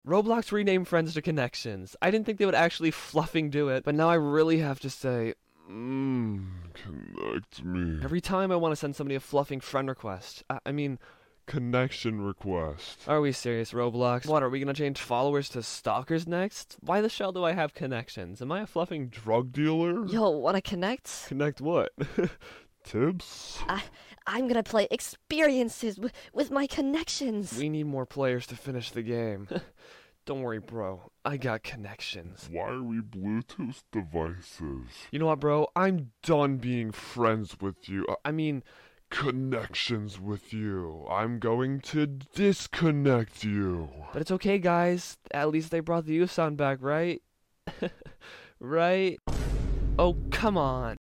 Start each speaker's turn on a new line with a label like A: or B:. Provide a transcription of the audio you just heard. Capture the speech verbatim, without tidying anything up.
A: Roblox renamed friends to connections. I didn't think they would actually fluffing do it, but now I really have to say,
B: Mmm, connect me.
A: every time I want to send somebody a fluffing friend request. I, I mean,
B: Connection request.
A: are we serious, Roblox? What, are we gonna change followers to stalkers next? Why the shell do I have connections? Am I a fluffing
B: Drug dealer?
C: Yo, wanna connect?
A: Connect what?
B: Tips?
C: I, I'm gonna play experiences w- with my connections.
A: We need more players to finish the game. Don't worry, bro. I got connections.
B: Why are we Bluetooth devices?
A: You know what, bro? I'm done being friends with you. Uh, I mean,
B: Connections with you. I'm going to disconnect you.
A: but it's okay, guys. At least they brought the youth sound back, right? Right? Oh, come on.